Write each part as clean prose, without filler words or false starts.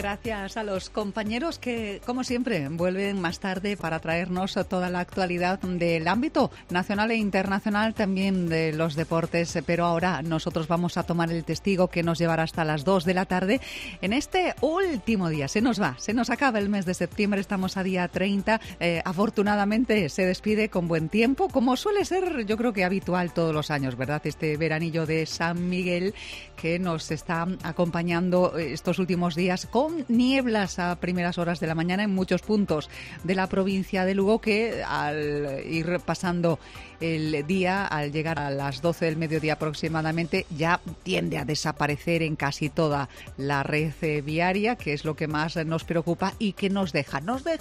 Gracias a los compañeros que, como siempre, vuelven más tarde para traernos toda la actualidad del ámbito nacional e internacional, también de los deportes. Pero ahora nosotros vamos a tomar el testigo que nos llevará hasta las 2 de la tarde en este último día. Se nos acaba el mes de septiembre, estamos a día 30. Afortunadamente se despide con buen tiempo, como suele ser, yo creo que habitual todos los años, ¿verdad? Este veranillo de San Miguel que nos está acompañando estos últimos días con nieblas a primeras horas de la mañana en muchos puntos de la provincia de Lugo, que al ir pasando el día, al llegar a las 12 del mediodía aproximadamente, ya tiende a desaparecer en casi toda la red viaria, que es lo que más nos preocupa y que nos deja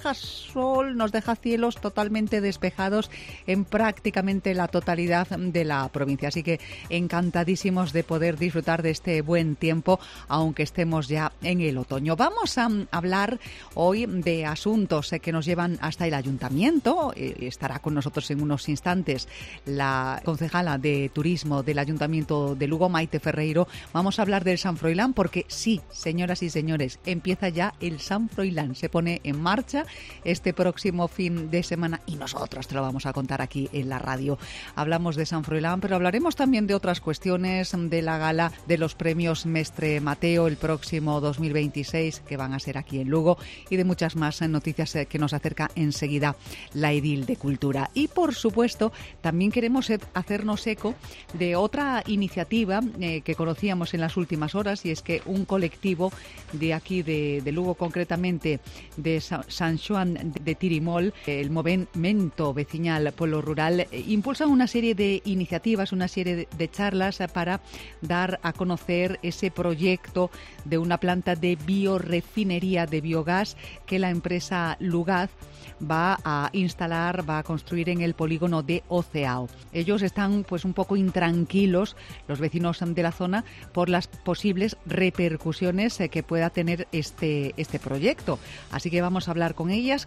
sol, nos deja cielos totalmente despejados en prácticamente la totalidad de la provincia. Así que encantadísimos de poder disfrutar de este buen tiempo, aunque estemos ya en el otoño. Vamos a hablar hoy de asuntos que nos llevan hasta el ayuntamiento. Estará con nosotros en unos instantes la concejala de turismo del Ayuntamiento de Lugo, Maite Ferreiro. Vamos a hablar del San Froilán porque sí, señoras y señores, empieza ya el San Froilán. Se pone en marcha este próximo fin de semana y nosotros te lo vamos a contar aquí en la radio. Hablamos de San Froilán, pero hablaremos también de otras cuestiones, de la gala de los premios Mestre Mateo el próximo 2026, que van a ser aquí en Lugo, y de muchas más noticias que nos acerca enseguida la edil de Cultura. Y por supuesto, también queremos hacernos eco de otra iniciativa que conocíamos en las últimas horas, y es que un colectivo de aquí de Lugo, concretamente de San Xoán de Tirimol, el Movimento Veciñal Polo Rural, impulsa una serie de iniciativas, una serie de charlas para dar a conocer ese proyecto de una planta de biorefinería de biogás que la empresa Lugaz va a instalar, va a construir en el polígono de Oceao. Ellos están pues un poco intranquilos, los vecinos de la zona, por las posibles repercusiones que pueda tener este proyecto. Así que vamos a hablar con ellas.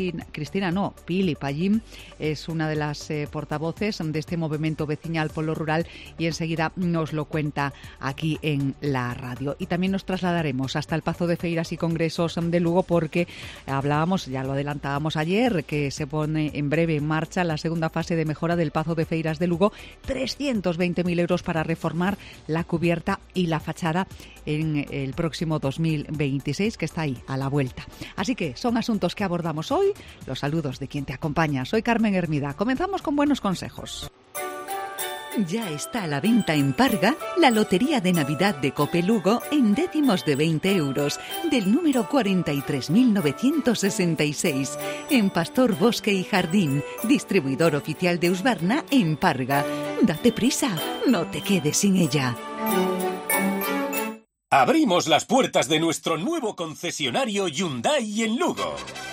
Pili Pallín es una de las portavoces de este movimiento veciñal polo rural y enseguida nos lo cuenta aquí en la radio. Y también nos trasladaremos hasta el Pazo de Feiras y Congresos de Lugo porque hablábamos, ya lo adelantábamos ayer, que se pone en breve en marcha la segunda fase de mejora del Pazo de Feiras de Lugo, 320.000 euros para reformar la cubierta y la fachada en el próximo 2026, que está ahí, a la vuelta. Así que son asuntos que abordamos hoy. Los saludos de quien te acompaña. Soy Carmen Hermida. Comenzamos con buenos consejos. Ya está a la venta en Parga la Lotería de Navidad de Cope Lugo en décimos de 20 euros, del número 43.966, en Pastor Bosque y Jardín, distribuidor oficial de Husqvarna en Parga. Date prisa, no te quedes sin ella. Abrimos las puertas de nuestro nuevo concesionario Hyundai en Lugo.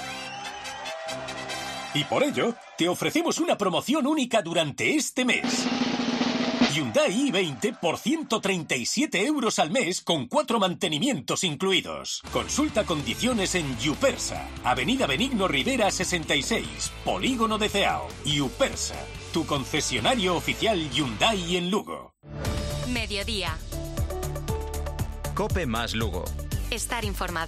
Y por ello, te ofrecemos una promoción única durante este mes. Hyundai i20 por 137 euros al mes con 4 mantenimientos incluidos. Consulta condiciones en Yupersa, Avenida Benigno Rivera 66, Polígono de Ceao. Yupersa, tu concesionario oficial Hyundai en Lugo. Mediodía. Cope más Lugo. Estar informado.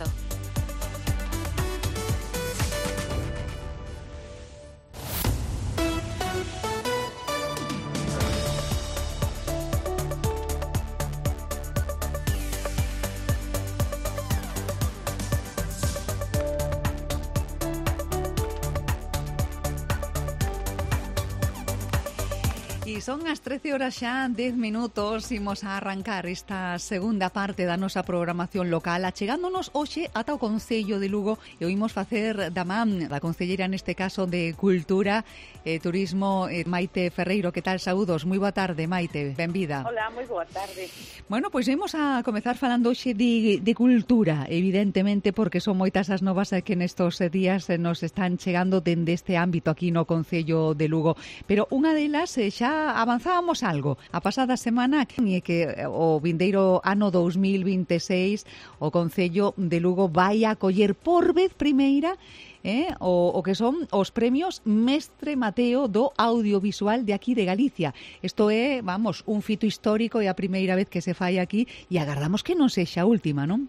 E son as 13 horas xa 10 minutos. Imos a arrancar esta segunda parte da nosa programación local, achegándonos hoxe ata o Concello de Lugo e oímos facer da man da concelleira neste caso de Cultura e Turismo, Maite Ferreiro. Que tal? Saúdos, moi boa tarde, Maite, benvida. Hola, moi boa tarde. Bueno, pois imos a comezar falando hoxe de cultura, evidentemente, porque son moitas as novas que nestos días nos están chegando dende este ámbito aquí no Concello de Lugo, pero unha delas xa avanzábamos algo a pasada semana, que o vindeiro ano 2026 o Concello de Lugo vai acoller por vez primeira o que son os premios Mestre Mateo do audiovisual de aquí de Galicia. Isto é, vamos, un fito histórico e a primeira vez que se fai aquí e agardamos que non sexa a última, non?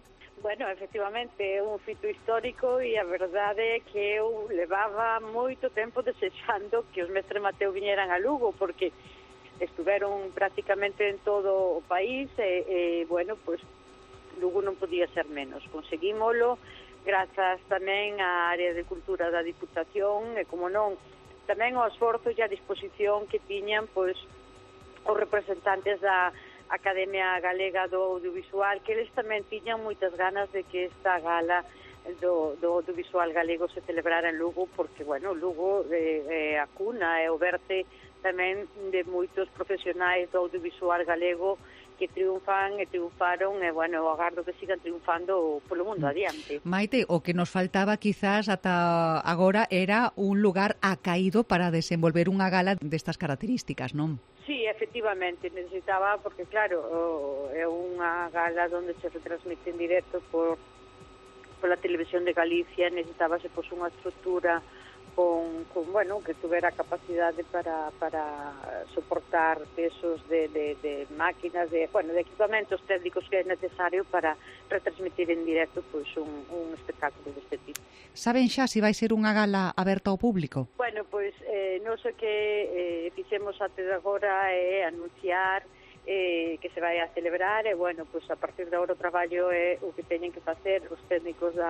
Bueno, efectivamente, é un fito histórico e a verdade é que eu levaba moito tempo desexando que os Mestre Mateo viñeran a Lugo, porque estuveron prácticamente en todo o país e bueno, pues Lugo non podía ser menos. Conseguímolo grazas tamén á área de cultura da Diputación e, como non, tamén ao esforzo e a disposición que tiñan pois os representantes da Academia Galega do Audiovisual, que eles tamén tiñan moitas ganas de que esta gala do audiovisual galego se celebrara en Lugo, porque, bueno, Lugo é a cuna, é o verte tamén de moitos profesionais do audiovisual galego que triunfan e triunfaron e, bueno, agardo que sigan triunfando polo mundo adiante. Maite, o que nos faltaba quizás ata agora era un lugar acaído para desenvolver unha gala destas características, non? Sí, efectivamente, necesitaba, porque claro, é unha gala onde se retransmite en directo pola televisión de Galicia, necesitábase pois unha estrutura con bueno, que tuvera capacidade para soportar pesos de máquinas, de equipamentos técnicos que é necesario para retransmitir en directo pois un espectáculo deste tipo. Saben xa se vai ser unha gala aberta ao público? Bueno, pois non sei que fixemos até de agora é anunciar que se vai a celebrar e, bueno, pois a partir de agora o traballo é o que teñen que facer os técnicos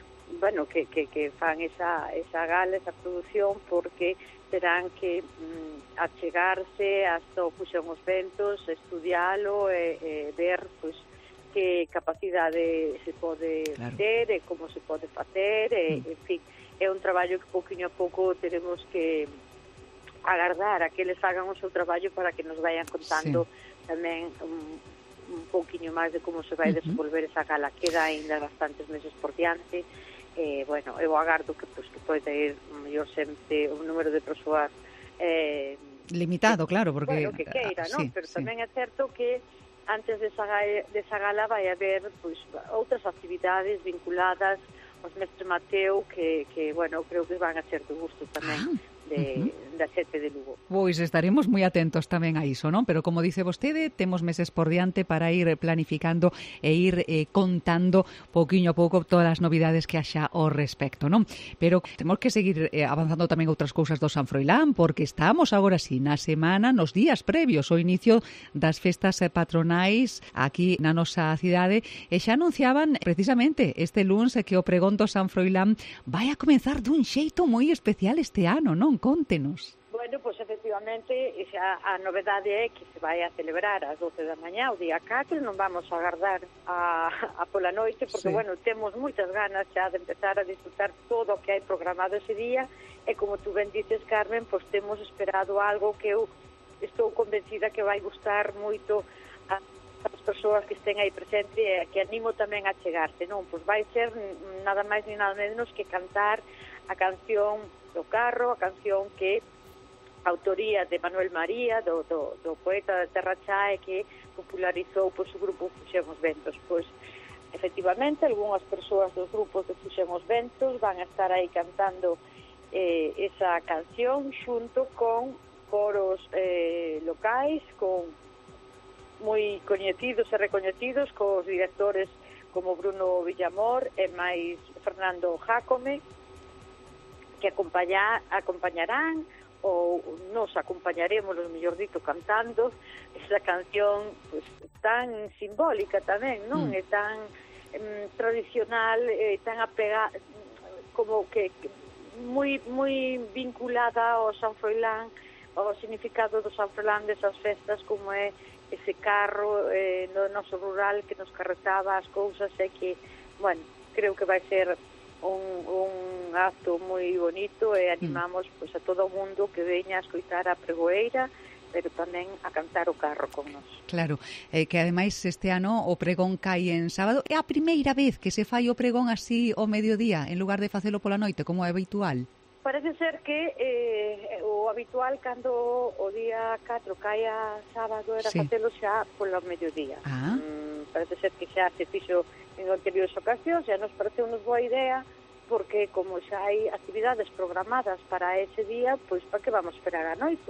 que fan esa gala, esa produción, porque terán que achegarse hasta o Fuxón os Ventos, estudialo e ver pois que capacidade se pode ter e como se pode facer en fin, é un traballo que pouquinho a pouco teremos que agardar a que eles fagan o seu traballo para que nos vayan contando tamén un pouquinho máis de como se vai desenvolver esa gala. Queda ainda bastantes meses por diante. Bueno, eu agardo que pode ir mellor sempre un número de persoas limitado, claro, porque bueno, que queira, non? Sí, pero tamén é certo que antes desa gala vai haber pois outras actividades vinculadas aos Mestre Mateo que bueno, creo que van a ser do gusto tamén da xente de Lugo. Pois estaremos moi atentos tamén a iso, non? Pero como dice vostede, temos meses por diante para ir planificando e ir contando pouquiño a pouco todas as novidades que haxa ao respecto, non? Pero temos que seguir avanzando tamén outras cousas do San Froilán, porque estamos agora sí na semana, nos días previos ao inicio das festas patronais aquí na nosa cidade, e xa anunciaban precisamente este luns que o pregón do San Froilán vai a comenzar dun xeito moi especial este ano, non? Contenos. Bueno, pois efectivamente xa a novedade é que se vai a celebrar ás 12 da mañá o día 4, non vamos a agardar a pola noite, porque, bueno, temos moitas ganas xa de empezar a disfrutar todo o que hai programado ese día, e como tú ben dices, Carmen, pois temos esperado algo que eu estou convencida que vai gustar moito a as persoas que estén aí presentes e que animo tamén a chegarse, non? Pois vai ser nada máis ni nada menos que cantar a canción do carro, a canción que a autoría de Manuel María, do poeta da Terra Chae, que popularizou pois, o grupo Fuxón os Ventos. Pois, efectivamente, algunhas persoas dos grupos de Fuxón os Ventos van a estar aí cantando esa canción xunto con coros locais, con moi coñecidos e recoñecidos, cos directores como Bruno Villamor e máis Fernando Jácome, que acompañarán ou nos acompañaremos, mellor dito, cantando esa canción pues, tan simbólica tamén, non? É tan tradicional, tan apegada, como que moi vinculada ao San Froilán, ao significado do San Froilán desas festas, como é ese carro no noso rural que nos carretaba as cousas, e que, bueno, creo que vai ser un acto moi bonito, e animamos pois a todo o mundo que veña a escoitar a pregoeira, pero tamén a cantar o carro con nós. Claro, que ademais este ano o pregón cae en sábado. É a primeira vez que se fai o pregón así ao mediodía, en lugar de facelo pola noite, como é habitual? Parece ser que o habitual cando o día 4 cae a sábado era facelo xa polo mediodía. Parece ser que xa se fixo en anteriores ocasións, e nos pareceu nos boa idea, porque como xa hai actividades programadas para ese día, pois para que vamos esperar a noite?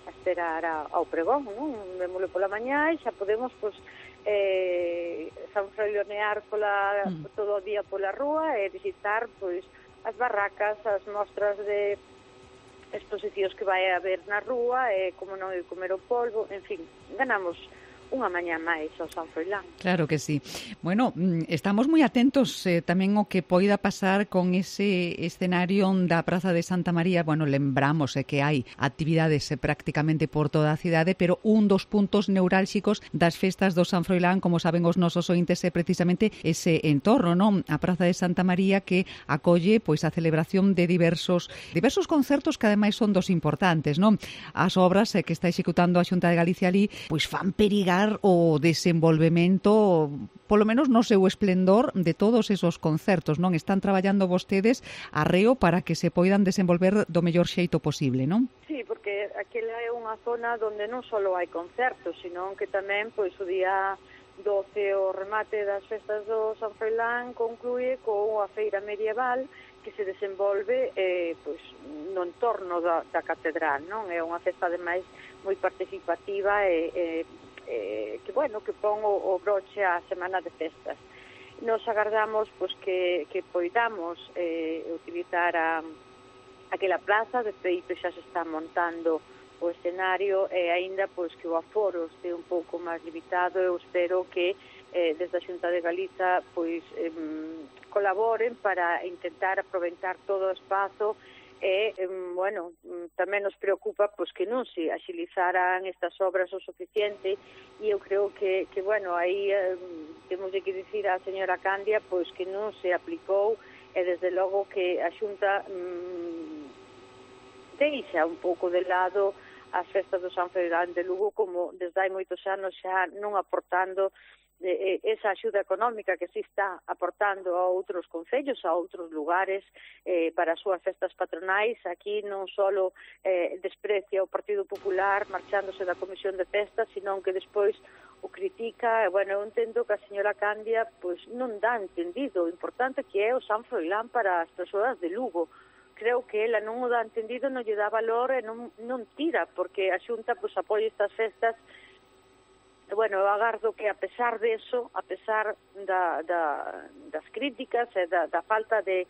esperar ao pregón, non? Vémoslo pola mañá e xa podemos, pois, sanfroilonear todo o día pola rúa e visitar, pois, as barracas, as mostras de exposicións que vai haber na rúa, como non comer o polvo, en fin, ganamos unha mañá máis ao San Froilán. Claro que sí. Bueno, estamos moi atentos tamén o que poida pasar con ese escenario da Praza de Santa María. Bueno, lembramos que hai actividades prácticamente por toda a cidade, pero un dos puntos neurálxicos das festas do San Froilán, como saben os nosos ointes, é precisamente ese entorno, non? A Praza de Santa María, que acolle pois a celebración de diversos concertos que ademais son dos importantes, non? As obras que está executando a Xunta de Galicia ali, pois fan perigar o desenvolvemento, polo menos no seu esplendor, de todos esos concertos, non? Están traballando vostedes arreo para que se poidan desenvolver do mellor xeito posible, non? Sí, porque aquela é unha zona onde non só hai concertos, sino que tamén, pois, o día 12 o remate das festas do San Froilán conclúe coa feira medieval que se desenvolve pois, no entorno da catedral, non? É unha festa, ademais, moi participativa que, bueno, que pon o broche á semana de festas. Nos agardamos, pois, que poidamos utilizar aquela plaza. De feito xa se está montando o escenario e aínda, pois, que o aforo este un pouco máis limitado. Eu espero que desde a Xunta de Galiza, pois, colaboren para intentar aproveitar todo o espazo. Bueno, tamén nos preocupa, pois, que non se axilizaran estas obras o suficiente, e eu creo que bueno, aí temos que dicir á señora Candia, pois, que non se aplicou, e desde logo que a Xunta deixa un pouco de lado as festas do San Froilán de Lugo, como desde hai moitos anos xa non aportando esa axuda económica que se está aportando a outros concellos, a outros lugares para as súas festas patronais. Aquí non só desprecia o Partido Popular marchándose da Comisión de Festas, sino que despois o critica. Bueno, eu entendo que a señora Candia pois non dá entendido o importante que é o San Froilán para as persoas de Lugo. Creo que ela non o dá entendido, non lle dá valor e non tira, porque a Xunta pois apoia estas festas. Bueno, eu agardo que a pesar de eso, a pesar das críticas e da falta de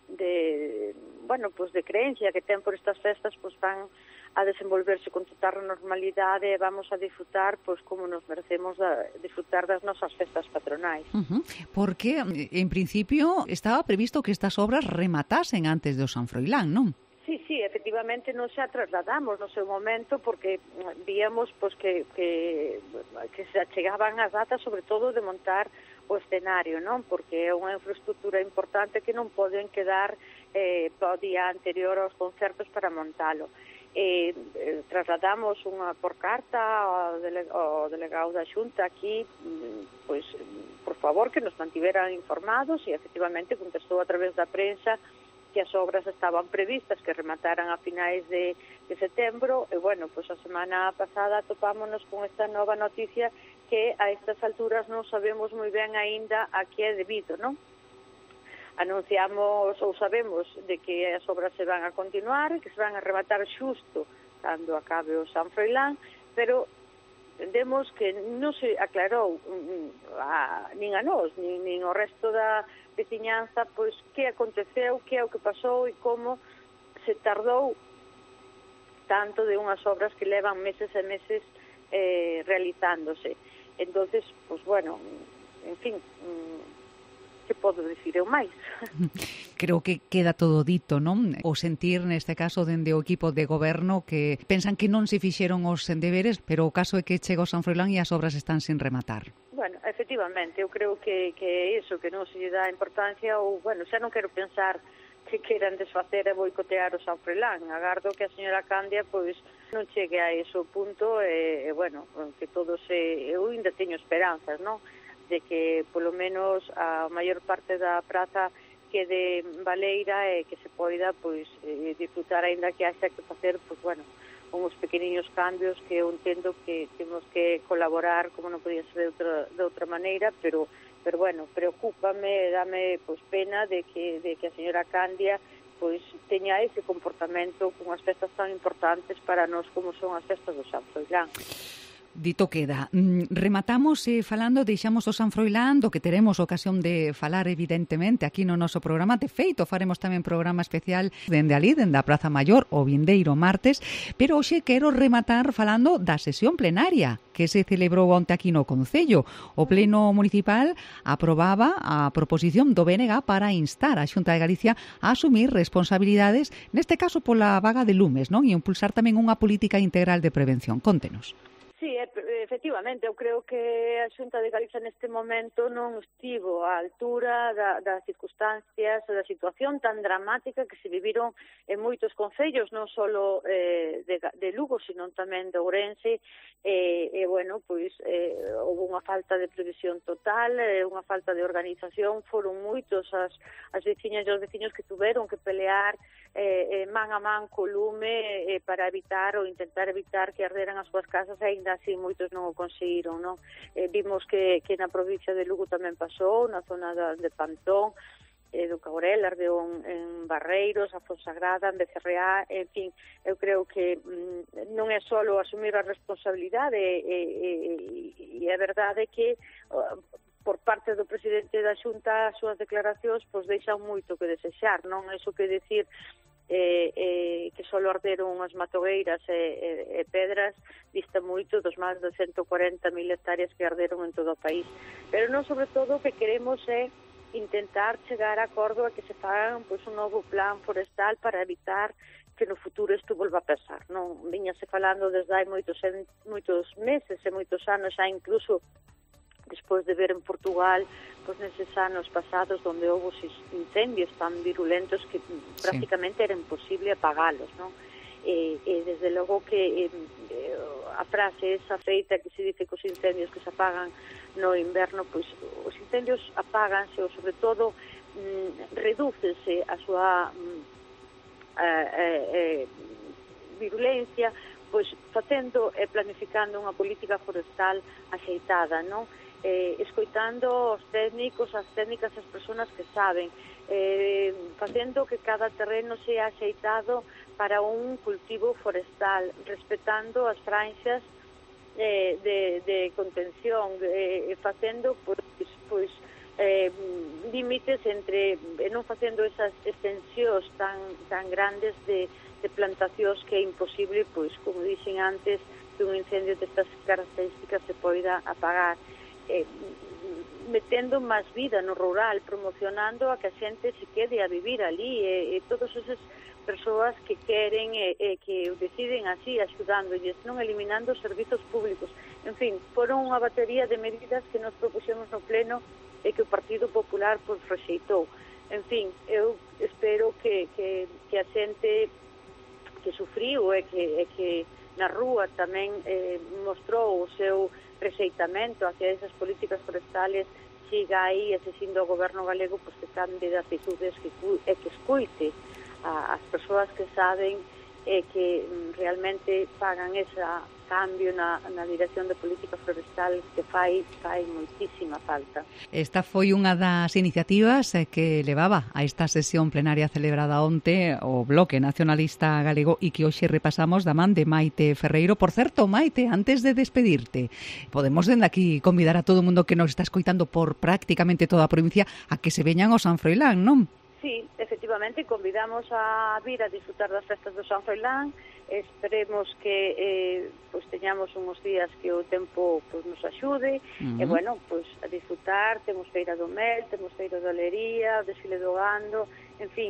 bueno, pues de creencia que ten por estas festas, pues van a desenvolverse con total normalidade e vamos a disfrutar, pues como nos merecemos disfrutar das nosas festas patronais. Porque, en principio, estaba previsto que estas obras rematasen antes do San Froilán, non? Sí, efectivamente nos xa trasladamos no seu momento porque víamos pois, que se achegaban as datas, sobre todo de montar o escenario, non? Porque é unha infraestructura importante que non poden quedar o día anterior aos concertos para montalo. Trasladamos unha por carta ao delegado da Xunta aquí, pois, por favor, que nos mantiveran informados, e efectivamente contestou a través da prensa que as obras estaban previstas que remataran a finais de setembro, e bueno, pois a semana pasada topámonos con esta nova noticia que a estas alturas non sabemos moi ben aínda a que é debido, non? Anunciamos ou sabemos de que as obras se van a continuar, que se van a rematar xusto cando acabe o San Froilán, pero entendemos que non se aclarou nin a nós, nin ao resto da veciñanza, pois que aconteceu, que é o que pasou e como se tardou tanto de unhas obras que levan meses e meses realizándose. Entonces, pois bueno, en fin, que podo dicir eu máis? Creo que queda todo dito, non? O sentir, neste caso, dende o equipo de goberno que pensan que non se fixeron os deberes, pero o caso é que chega o San Froilán e as obras están sin rematar. Bueno, efectivamente, eu creo que é iso, que non se lle dá importancia, ou, bueno, xa non quero pensar que queran desfacer e boicotear o San Froilán. Agardo que a señora Candia, pois, non chegue a ese punto, e bueno, que todo eu ainda teño esperanzas, non? De que, polo menos, a maior parte da praza quede baleira e que se poida, pois, disfrutar, aínda que haxa que facer, pois, bueno, uns pequeniños cambios que eu entendo que temos que colaborar, como non podía ser de outra maneira, pero bueno, preocúpame, dame pois pena de que a señora Candia pois teña ese comportamento con as festas tan importantes para nós como son as festas do San Froilán. Dito queda. Rematamos falando, deixamos o San Froilán, do que teremos ocasión de falar evidentemente aquí no noso programa. De feito, faremos tamén programa especial dende ali, dende a Praza Maior, o vindeiro martes, pero hoxe quero rematar falando da sesión plenaria que se celebrou onte aquí no Concello. O Pleno Municipal aprobaba a proposición do BNG para instar a Xunta de Galicia a asumir responsabilidades, neste caso pola vaga de lumes, non? E impulsar tamén unha política integral de prevención. Contenos. Sí, efectivamente, eu creo que a Xunta de Galicia neste momento non estivo á altura das circunstancias, da situación tan dramática que se viviron en moitos concellos, non só de Lugo, sino tamén de Ourense, bueno, pois houve unha falta de previsión total, unha falta de organización, foron moitos as veciñas e os veciños que tuveron que pelear man a man co lume para evitar ou intentar evitar que arderan as súas casas, e ainda así moitos non o conseguiron, non? Vimos que na provincia de Lugo tamén pasou, na zona de Pantón, do Caurel, ardeu en Barreiros, a Fonsagrada, en Becerreá, en fin, eu creo que non é só asumir a responsabilidade, e a verdade é que por parte do presidente da Xunta as súas declaracións pois deixan moito que desexar, non? Iso que decir que só arderon unhas matogueiras e pedras dista moito dos máis de 140.000 hectáreas que arderon en todo o país. Pero non, sobre todo, o que queremos é intentar chegar a acordo a que se fagan pois un novo plan forestal para evitar que no futuro isto volva a pasar, non? Viñase falando desde hai moitos meses e moitos anos, xa incluso despois de ver en Portugal, pois neses anos pasados onde houve incendios tan virulentos que prácticamente era imposible apagalos, non? E desde logo que a frase esa feita que se dice que os incendios que se apagan no inverno, pois os incendios apáganse ou sobre todo redúcese a súa virulencia pois facendo e planificando unha política forestal axeitada, non? Escoitando os técnicos, as técnicas, as persoas que saben, facendo que cada terreno sea axeitado para un cultivo forestal, respetando as franxas de contención, facendo pois límites entre, non facendo esas extensións tan grandes de plantacións que é imposible, pois, como dixen antes, que un incendio destas características se poida apagar. Metendo máis vida no rural, promocionando a que a xente se quede a vivir ali, e todas esas persoas que queren que deciden así, axudándoles, non eliminando os servizos públicos. En fin, foron unha batería de medidas que nos propuxemos no Pleno e que o Partido Popular pois rexeitou. En fin, eu espero que a xente que sufriu e que na rúa tamén mostrou o seu rexeitamento hacia esas políticas forestales, siga aí exixindo ao goberno galego pois que cambie de actitudes e que escoite as persoas que saben e que realmente fagan ese cambio na dirección de política forestal que fai moitísima falta. Esta foi unha das iniciativas que levaba a esta sesión plenaria celebrada onte o Bloque Nacionalista Galego e que hoxe repasamos da man de Maite Ferreiro. Por certo, Maite, antes de despedirte, podemos dende aquí convidar a todo o mundo que nos está escoitando por prácticamente toda a provincia a que se veñan ao San Froilán, non? Sí, efectivamente, convidamos a vir a disfrutar das festas do San Froilán. Esperemos que pois teñamos uns días que o tempo pois nos axude, e bueno, pois a disfrutar. Temos feira do mel, temos feira da olería, o desfile do gando, en fin,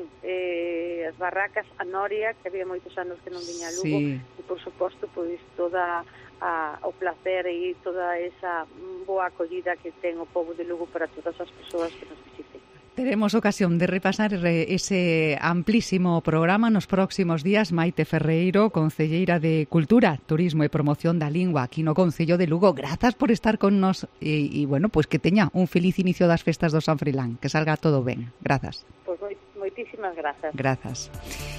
as barracas, a noria, que había moitos anos que non viña a Lugo, sí. E por suposto, pois toda o placer e toda esa boa acollida que ten o pobo de Lugo para todas as persoas que nos visiten. Teremos ocasión de repasar ese amplísimo programa nos próximos días. Maite Ferreiro, concelleira de Cultura, Turismo e Promoción da Lingua aquí no Concello de Lugo. Grazas por estar con nos e bueno, pues que teña un feliz inicio das festas do San Froilán, que salga todo ben. Grazas. Pues moitísimas grazas. Grazas.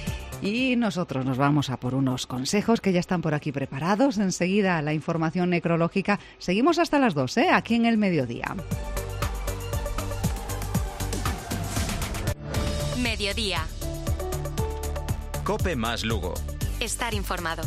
Y nosotros nos vamos a por unos consejos que ya están por aquí preparados. Enseguida la información necrológica. Seguimos hasta las 2, aquí en El Mediodía. Mediodía. COPE más Lugo. Estar informado.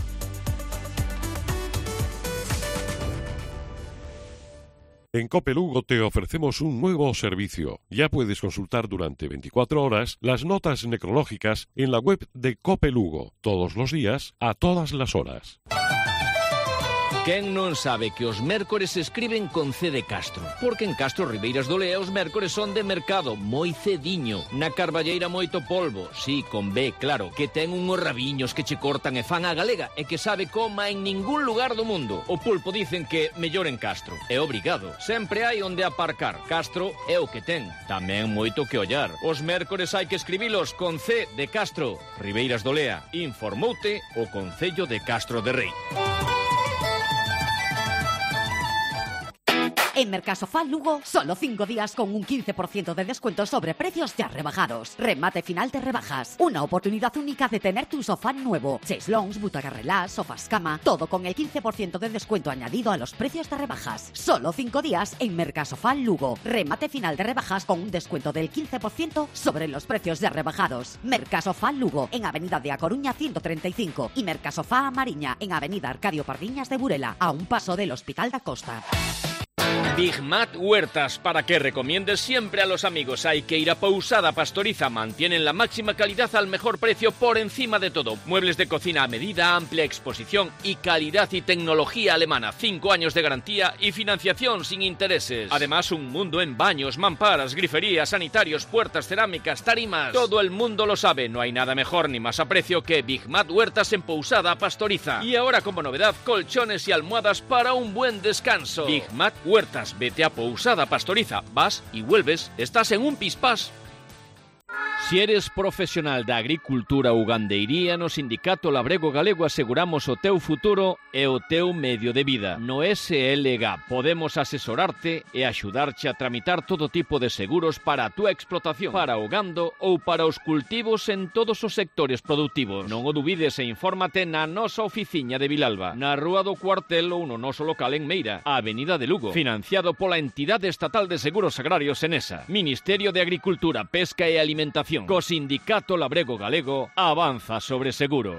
En COPE Lugo te ofrecemos un nuevo servicio. Ya puedes consultar durante 24 horas las notas necrológicas en la web de COPE Lugo, todos los días, a todas las horas. Quen non sabe que os mércores se escriben con C de Castro? Porque en Castro Ribeiras do Lea os mércores son de mercado, moi cediño. Na Carballeira moito polvo, sí, con B, claro, que ten unhos rabiños que che cortan e fan a galega e que sabe coma en ningún lugar do mundo. O pulpo dicen que mellor en Castro. É obrigado. Sempre hai onde aparcar. Castro é o que ten. Tamén moito que ollar. Os mércores hai que escribilos con C de Castro. Ribeiras do Lea. Informoute o Concello de Castro de Rei. En Mercasofá Lugo, solo 5 días con un 15% de descuento sobre precios ya rebajados. Remate final de rebajas. Una oportunidad única de tener tu sofá nuevo. Cheslons, butacas relás, sofás cama, todo con el 15% de descuento añadido a los precios de rebajas. Solo 5 días en Mercasofá Lugo. Remate final de rebajas con un descuento del 15% sobre los precios ya rebajados. Mercasofá Lugo, en Avenida de A Coruña 135 y Mercasofá A Mariña, en Avenida Arcadio Pardiñas de Burela, a un paso del Hospital da Costa. Big Mat Huertas, para que recomiendes siempre a los amigos. Hay que ir a Pousada Pastoriza. Mantienen la máxima calidad al mejor precio por encima de todo. Muebles de cocina a medida, amplia exposición y calidad y tecnología alemana. 5 años de garantía y financiación sin intereses. Además, un mundo en baños, mamparas, griferías, sanitarios, puertas, cerámicas, tarimas. Todo el mundo lo sabe. No hay nada mejor ni más a precio que Big Mat Huertas en Pousada Pastoriza. Y ahora, como novedad, colchones y almohadas para un buen descanso. Big Mat Huertas. Vete a Pousada Pastoriza, vas y vuelves, estás en un pispás. Si eres profesional da agricultura ou gandeiría, no Sindicato Labrego Galego aseguramos o teu futuro e o teu medio de vida. No SLG podemos asesorarte e axudarche a tramitar todo tipo de seguros para a túa explotación, para o gando ou para os cultivos en todos os sectores productivos. Non o dubides e infórmate na nosa oficiña de Vilalba, na Rúa do Cuartel ou no noso local en Meira, a Avenida de Lugo, financiado pola Entidade Estatal de Seguros Agrarios Enesa, Ministerio de Agricultura, Pesca e Alimentación. Co Sindicato Labrego Galego avanza sobre seguro.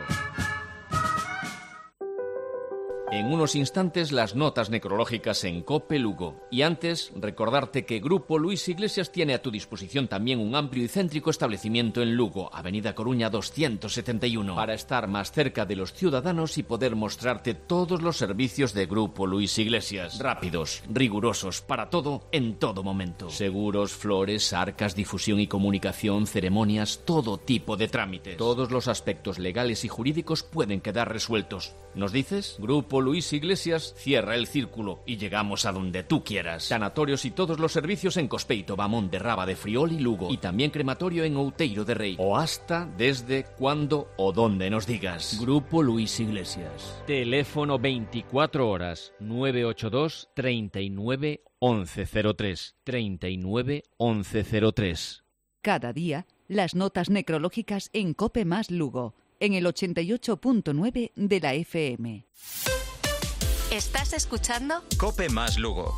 En unos instantes las notas necrológicas en COPE Lugo. Y antes, recordarte que Grupo Luis Iglesias tiene a tu disposición también un amplio y céntrico establecimiento en Lugo, Avenida Coruña 271, para estar más cerca de los ciudadanos y poder mostrarte todos los servicios de Grupo Luis Iglesias. Rápidos, rigurosos, para todo, en todo momento. Seguros, flores, arcas, difusión y comunicación, ceremonias, todo tipo de trámites. Todos los aspectos legales y jurídicos pueden quedar resueltos. ¿Nos dices? Grupo Luis Iglesias cierra el círculo y llegamos a donde tú quieras. Sanatorios y todos los servicios en Cospeito, Bamón de Raba de Friol y Lugo. Y también crematorio en Outeiro de Rei. O hasta, desde, cuando o donde nos digas. Grupo Luis Iglesias. Teléfono 24 horas 982 39 1103. 39 1103. Cada día, las notas necrológicas en COPE más Lugo, en el 88.9 de la FM. ¿Estás escuchando? COPE más Lugo.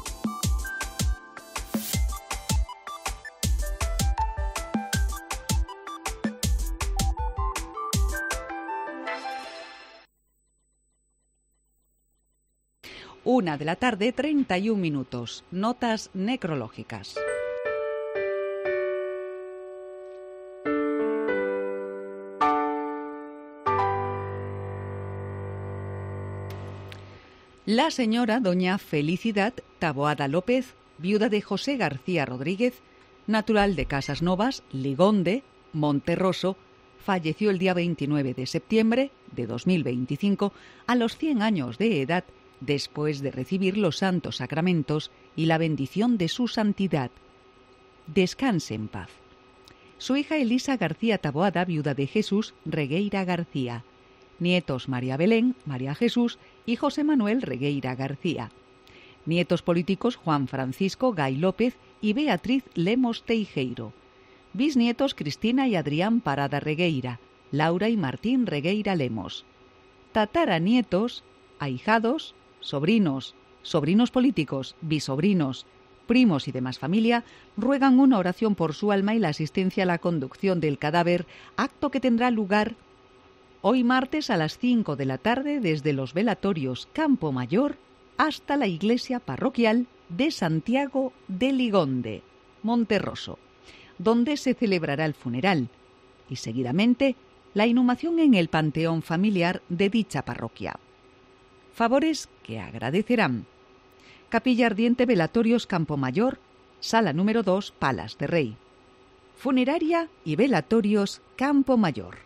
Una de la tarde, 31 minutos. Notas necrológicas. La señora doña Felicidad Taboada López, viuda de José García Rodríguez, natural de Casas Novas, Ligonde, Monterroso, falleció el día 29 de septiembre de 2025 a los 100 años de edad, después de recibir los santos sacramentos y la bendición de su santidad. Descanse en paz. Su hija Elisa García Taboada, viuda de Jesús Regueira García. Nietos María Belén, María Jesús y José Manuel Regueira García. Nietos políticos Juan Francisco Gay López y Beatriz Lemos Teijeiro. Bisnietos Cristina y Adrián Parada Regueira, Laura y Martín Regueira Lemos. Tataranietos, ahijados, sobrinos, sobrinos políticos, bisobrinos, primos y demás familia ruegan una oración por su alma y la asistencia a la conducción del cadáver, acto que tendrá lugar Hoy martes a las 5 de la tarde desde los velatorios Campo Mayor hasta la iglesia parroquial de Santiago de Ligonde, Monterroso, donde se celebrará el funeral y seguidamente la inhumación en el panteón familiar de dicha parroquia. Favores que agradecerán: Capilla Ardiente Velatorios Campo Mayor, Sala número 2, Palas de Rey. Funeraria y Velatorios Campo Mayor.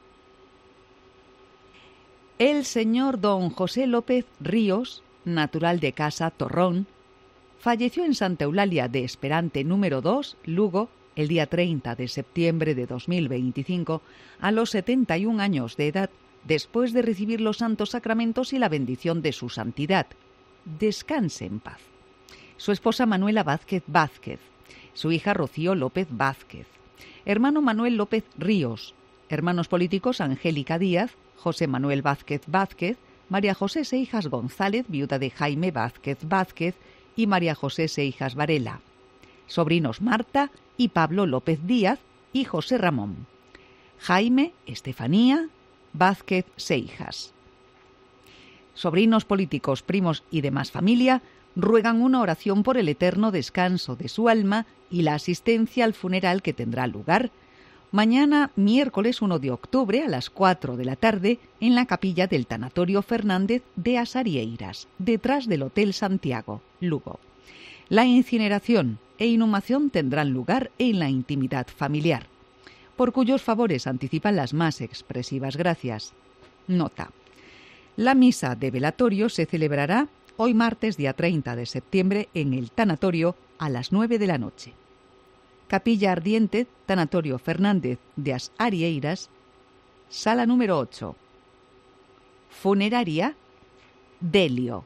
El señor don José López Ríos, natural de Casa Torrón, falleció en Santa Eulalia de Esperante número 2, Lugo, el día 30 de septiembre de 2025, a los 71 años de edad, después de recibir los santos sacramentos y la bendición de su santidad. Descanse en paz. Su esposa Manuela Vázquez Vázquez, su hija Rocío López Vázquez, hermano Manuel López Ríos, hermanos políticos Angélica Díaz, José Manuel Vázquez Vázquez, María José Seijas González, viuda de Jaime Vázquez Vázquez, y María José Seijas Varela. Sobrinos Marta y Pablo López Díaz y José Ramón. Jaime, Estefanía Vázquez Seijas. Sobrinos políticos, primos y demás familia ruegan una oración por el eterno descanso de su alma y la asistencia al funeral que tendrá lugar mañana, miércoles 1 de octubre, a las 4 de la tarde, en la capilla del Tanatorio Fernández de Asarieiras, detrás del Hotel Santiago, Lugo. La incineración e inhumación tendrán lugar en la intimidad familiar, por cuyos favores anticipan las más expresivas gracias. Nota: la misa de velatorio se celebrará hoy martes, día 30 de septiembre, en el tanatorio a las 9 de la noche. Capilla Ardiente, Tanatorio Fernández de Asarieiras, sala número 8. Funeraria Delio.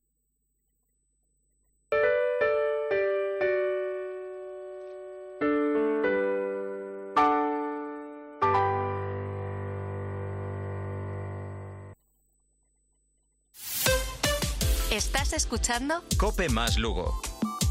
¿Estás escuchando? Cope más Lugo.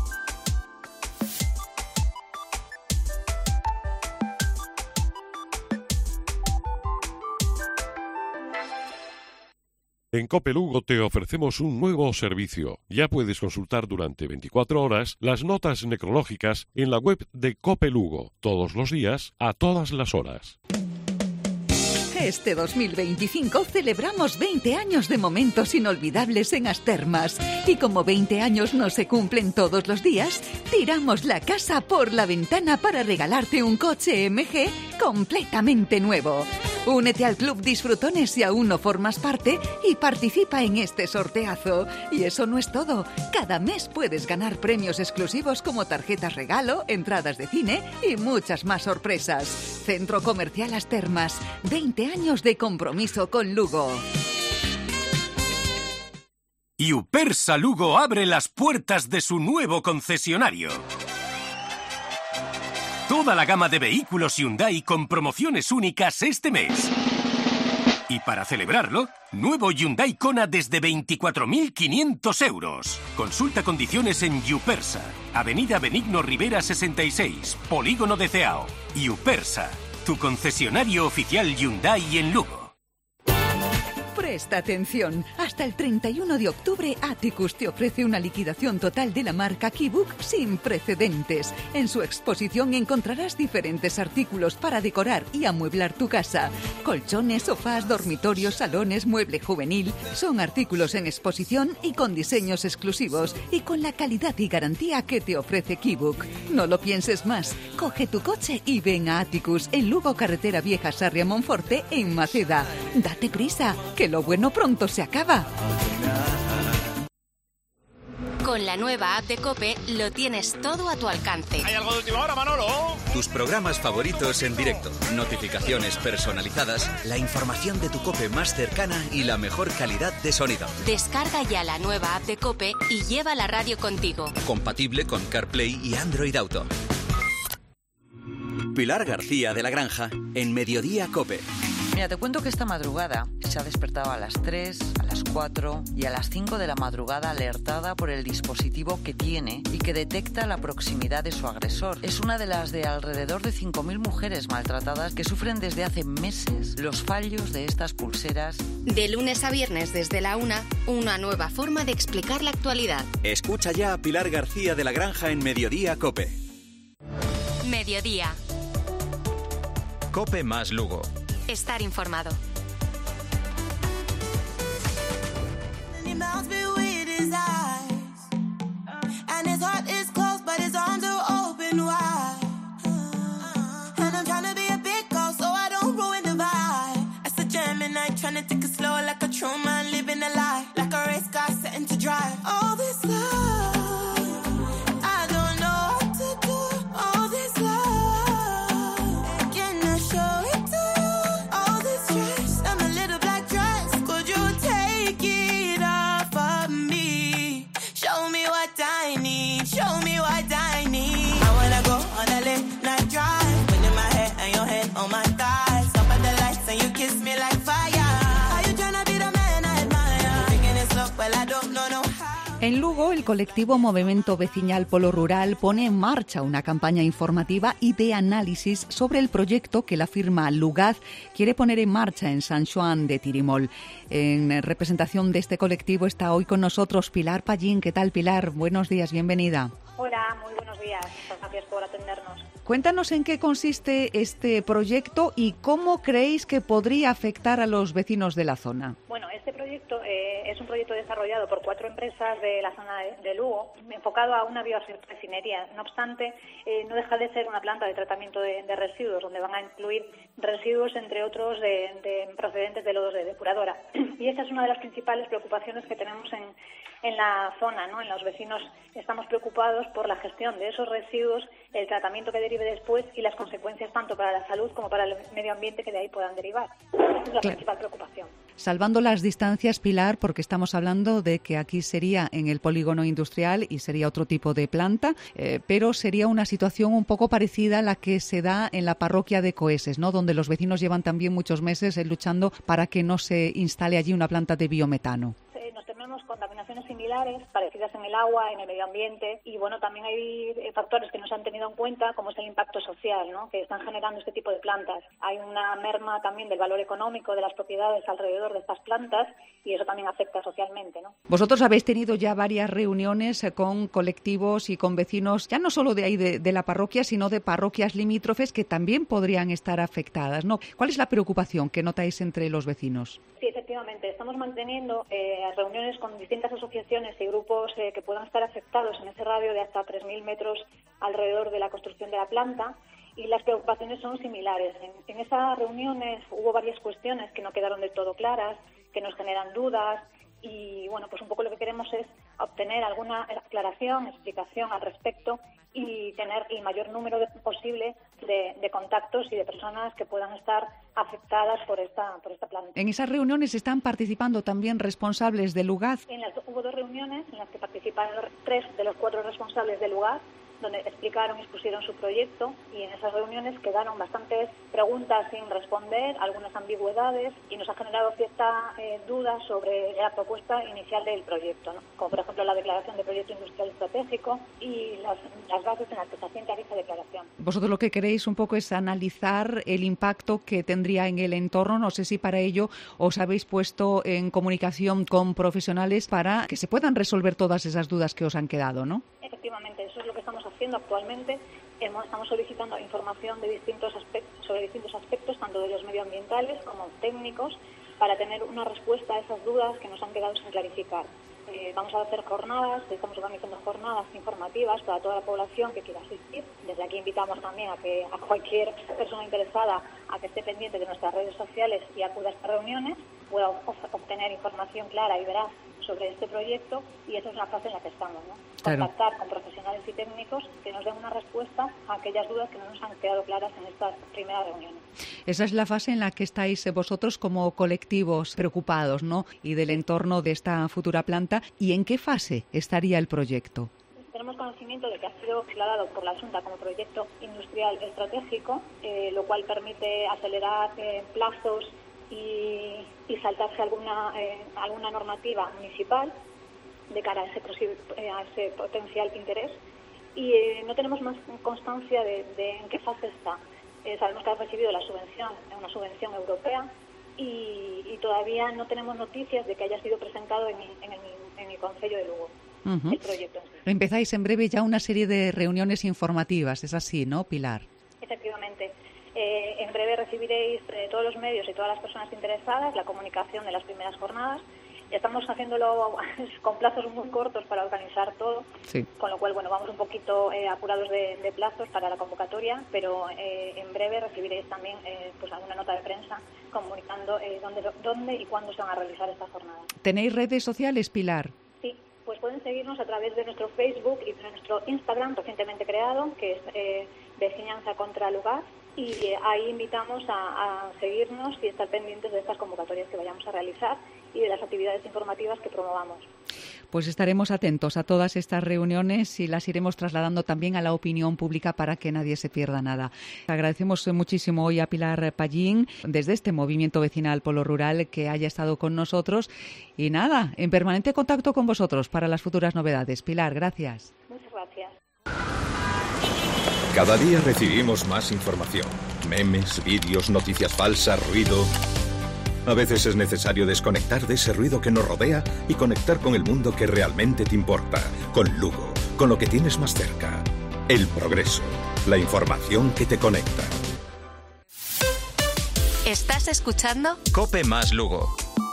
En Cope Lugo te ofrecemos un nuevo servicio. Ya puedes consultar durante 24 horas las notas necrológicas en la web de Cope Lugo, todos los días, a todas las horas. Este 2025 celebramos 20 años de momentos inolvidables en Astermas. Y como 20 años no se cumplen todos los días, tiramos la casa por la ventana para regalarte un coche MG completamente nuevo. Únete al Club Disfrutones si aún no formas parte y participa en este sorteazo. Y eso no es todo. Cada mes puedes ganar premios exclusivos como tarjetas regalo, entradas de cine y muchas más sorpresas. Centro Comercial Astermas. 20 años de compromiso con Lugo. Yupersa Lugo abre las puertas de su nuevo concesionario. Toda la gama de vehículos Hyundai con promociones únicas este mes. Y para celebrarlo, nuevo Hyundai Kona desde 24.500 euros. Consulta condiciones en Yupersa, Avenida Benigno Rivera 66, Polígono de Ceao. Yupersa, tu concesionario oficial Hyundai en Lugo. Presta atención, hasta el 31 de octubre Atticus te ofrece una liquidación total de la marca Keybook sin precedentes. En su exposición encontrarás diferentes artículos para decorar y amueblar tu casa. Colchones, sofás, dormitorios, salones, mueble juvenil. Son artículos en exposición y con diseños exclusivos y con la calidad y garantía que te ofrece Keybook. No lo pienses más, coge tu coche y ven a Atticus en Lugo, Carretera Vieja Sarria Monforte, en Maceda. Date prisa, que lo bueno pronto se acaba. Con la nueva app de COPE lo tienes todo a tu alcance. ¿Hay algo de última hora, Manolo? Tus programas favoritos en directo, notificaciones personalizadas, la información de tu COPE más cercana y la mejor calidad de sonido. Descarga ya la nueva app de COPE y lleva la radio contigo. Compatible con CarPlay y Android Auto. Pilar García de la Granja, en Mediodía COPE. Mira, te cuento que esta madrugada se ha despertado a las 3, a las 4 y a las 5 de la madrugada alertada por el dispositivo que tiene y que detecta la proximidad de su agresor. Es una de las de alrededor de 5.000 mujeres maltratadas que sufren desde hace meses los fallos de estas pulseras. De lunes a viernes desde la 1, una nueva forma de explicar la actualidad. Escucha ya a Pilar García de la Granja en Mediodía COPE. Mediodía. COPE más Lugo. Estar informado. En Lugo, el colectivo Movimento Veciñal Polo Rural pone en marcha una campaña informativa y de análisis sobre el proyecto que la firma Lugaz quiere poner en marcha en San Xoán de Tirimol. En representación de este colectivo está hoy con nosotros Pilar Pallín. ¿Qué tal, Pilar? Buenos días, bienvenida. Hola, muy buenos días. Gracias por atendernos. Cuéntanos en qué consiste este proyecto y cómo creéis que podría afectar a los vecinos de la zona. Bueno, este proyecto es un proyecto desarrollado por 4 empresas de la zona de Lugo, enfocado a una biorefinería. No obstante, no deja de ser una planta de tratamiento de residuos, donde van a incluir residuos, entre otros, de procedentes de lodos de depuradora. Y esa es una de las principales preocupaciones que tenemos en la zona, ¿no? En los vecinos estamos preocupados por la gestión de esos residuos, el tratamiento que derive después y las consecuencias tanto para la salud como para el medio ambiente que de ahí puedan derivar. Esa es la principal preocupación. Salvando las distancias, Pilar, porque estamos hablando de que aquí sería en el polígono industrial y sería otro tipo de planta, pero sería una situación un poco parecida a la que se da en la parroquia de Coeses, ¿no? Donde los vecinos llevan también muchos meses luchando para que no se instale allí una planta de biometano. Nos tememos contaminaciones similares, parecidas en el agua, en el medio ambiente, y bueno, también hay factores que no se han tenido en cuenta, como es el impacto social, ¿no? Que están generando este tipo de plantas. Hay una merma también del valor económico de las propiedades alrededor de estas plantas y eso también afecta socialmente, ¿no? Vosotros habéis tenido ya varias reuniones con colectivos y con vecinos, ya no solo de ahí de la parroquia, sino de parroquias limítrofes que también podrían estar afectadas, ¿no? ¿Cuál es la preocupación que notáis entre los vecinos? Sí, efectivamente. Estamos manteniendo reuniones con distintas asociaciones y grupos que puedan estar afectados en ese radio de hasta 3.000 metros alrededor de la construcción de la planta, y las preocupaciones son similares. En esas reuniones hubo varias cuestiones que no quedaron del todo claras, que nos generan dudas, y bueno, pues un poco lo que queremos es obtener alguna aclaración, explicación al respecto y tener el mayor número posible de contactos y de personas que puedan estar afectadas por esta planta. En esas reuniones están participando también responsables de Lugaz. Hubo 2 reuniones en las que participaron 3 de los 4 responsables de Lugaz, donde explicaron y expusieron su proyecto, y en esas reuniones quedaron bastantes preguntas sin responder, algunas ambigüedades, y nos ha generado cierta duda sobre la propuesta inicial del proyecto, ¿no? Como por ejemplo la declaración de proyecto industrial estratégico y las bases en las que se asienta dicha declaración. Vosotros lo que queréis un poco es analizar el impacto que tendría en el entorno. No sé si para ello os habéis puesto en comunicación con profesionales para que se puedan resolver todas esas dudas que os han quedado, ¿no? Efectivamente, eso es lo que estamos haciendo actualmente. Estamos solicitando información de sobre distintos aspectos, tanto de los medioambientales como técnicos, para tener una respuesta a esas dudas que nos han quedado sin clarificar. Vamos a hacer estamos organizando jornadas informativas para toda la población que quiera asistir. Desde aquí invitamos también a cualquier persona interesada a que esté pendiente de nuestras redes sociales y acuda a estas reuniones, pueda obtener información clara y veraz sobre este proyecto, y esa es la fase en la que estamos, ¿no? Claro. Contactar con profesionales y técnicos que nos den una respuesta a aquellas dudas que no nos han quedado claras en estas primeras reuniones. Esa es la fase en la que estáis vosotros como colectivos preocupados, ¿no? Y del entorno de esta futura planta. ¿Y en qué fase estaría el proyecto? Tenemos conocimiento de que ha sido declarado por la Xunta como proyecto industrial estratégico, lo cual permite acelerar plazos y y saltarse alguna normativa municipal de cara a ese potencial interés. Y no tenemos más constancia de en qué fase está. Sabemos que ha recibido una subvención europea, y todavía no tenemos noticias de que haya sido presentado en el Concello de Lugo. El proyecto. Empezáis en breve ya una serie de reuniones informativas, es así, ¿no, Pilar? Efectivamente. En breve recibiréis todos los medios y todas las personas interesadas la comunicación de las primeras jornadas. Ya estamos haciéndolo con plazos muy cortos para organizar todo, sí. Con lo cual, vamos un poquito apurados de plazos para la convocatoria, pero en breve recibiréis también pues alguna nota de prensa comunicando dónde y cuándo se van a realizar estas jornadas. ¿Tenéis redes sociales, Pilar? Sí, pues pueden seguirnos a través de nuestro Facebook y de nuestro Instagram recientemente creado, que es Veciñanza contra Lugar, y ahí invitamos a seguirnos y estar pendientes de estas convocatorias que vayamos a realizar y de las actividades informativas que promovamos. Pues estaremos atentos a todas estas reuniones y las iremos trasladando también a la opinión pública para que nadie se pierda nada. Agradecemos muchísimo hoy a Pilar Pallín, desde este Movimiento Vecinal Polo Rural, que haya estado con nosotros. Y nada, en permanente contacto con vosotros para las futuras novedades. Pilar, gracias. Muchas gracias. Cada día recibimos más información. Memes, vídeos, noticias falsas, ruido. A veces es necesario desconectar de ese ruido que nos rodea y conectar con el mundo que realmente te importa. Con Lugo, con lo que tienes más cerca. El progreso, la información que te conecta. ¿Estás escuchando? COPE más Lugo.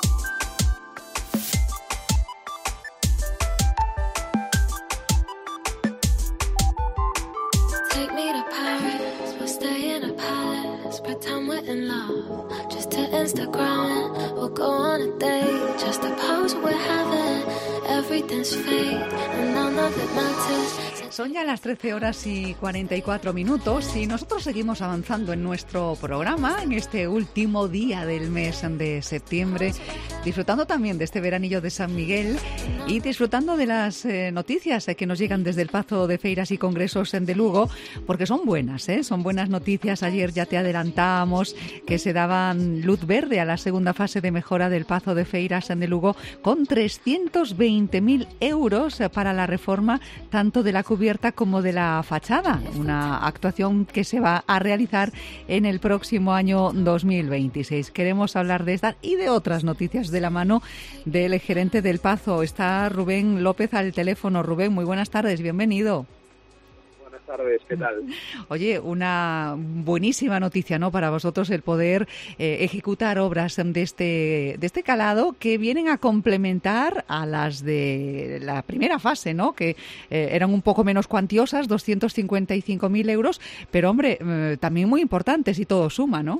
Instagram, we'll go on a date, just a pose we're having, everything's fake, and none of it matters. Son ya las 13 horas y 44 minutos y nosotros seguimos avanzando en nuestro programa en este último día del mes de septiembre, disfrutando también de este veranillo de San Miguel y disfrutando de las noticias que nos llegan desde el Pazo de Feiras y Congresos de Lugo, porque son buenas, son buenas noticias. Ayer ya te adelantamos que se daban luz verde a la segunda fase de mejora del Pazo de Feiras de Lugo con 320.000 euros para la reforma tanto de la cubierta como de la fachada, una actuación que se va a realizar en el próximo año 2026. Queremos hablar de esta y de otras noticias de la mano del gerente del Pazo. Está Rubén López al teléfono. Rubén, muy buenas tardes, bienvenido. Buenas tardes, ¿qué tal? Oye, una buenísima noticia, ¿no?, para vosotros el poder ejecutar obras de este calado que vienen a complementar a las de la primera fase, ¿no?, que eran un poco menos cuantiosas, 255.000 euros, pero hombre, también muy importantes y todo suma, ¿no?